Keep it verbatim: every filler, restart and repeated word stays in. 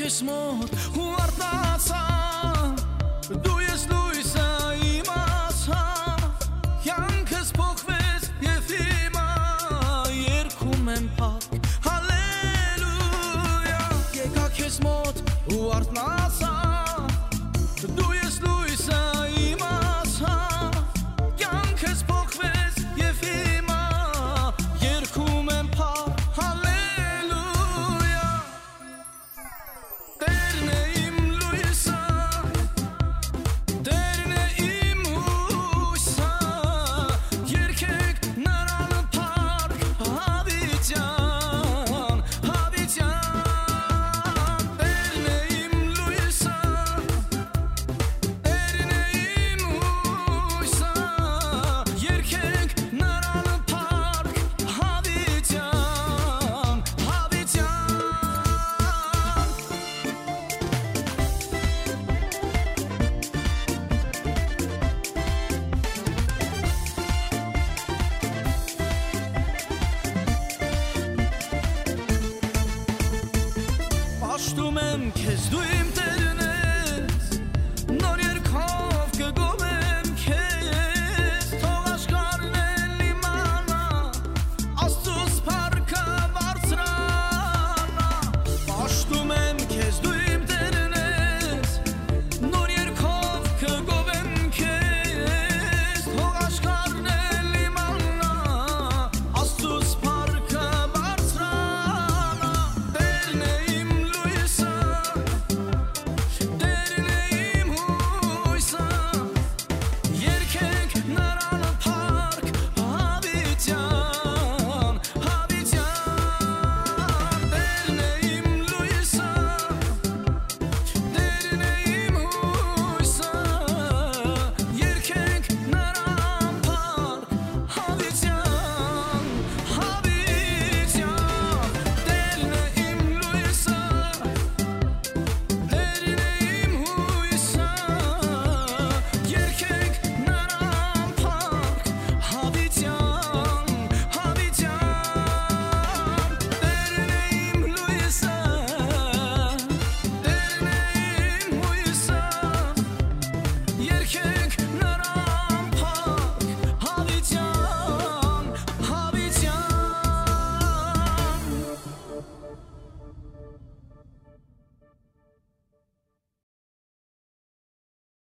քեզ մոտ ու արթնացա դու ես լույսը իմ ասա կյանքս փոխվեց և հիմա երգում եմ փառք հալելույա եկա քեզ մոտ ու արթնացա դու ես լույսը իմ ասա կյանքս փոխվեց և հիմա երգում եմ փառք հալելույա Տերն է իմ լույսը Տերն է իմ հույսը երգեք նրան փառք հավիտյան հավիտյան Տերն է իմ լույսը Տերն է իմ հույսը երգեք նրան փառք հավիտյան հավիտյան Պաշտում եմ քեզ դու իմ